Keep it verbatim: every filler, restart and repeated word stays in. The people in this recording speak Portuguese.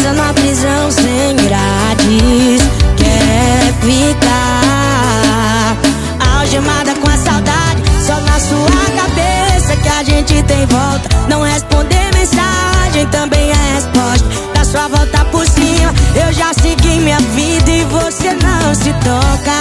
presa numa prisão sem grades. Quer ficar algemada com a saudade, só na sua cabeça que a gente tem volta. Não responder mensagem também é resposta da sua volta por cima. Eu já segui minha vida e você não se toca.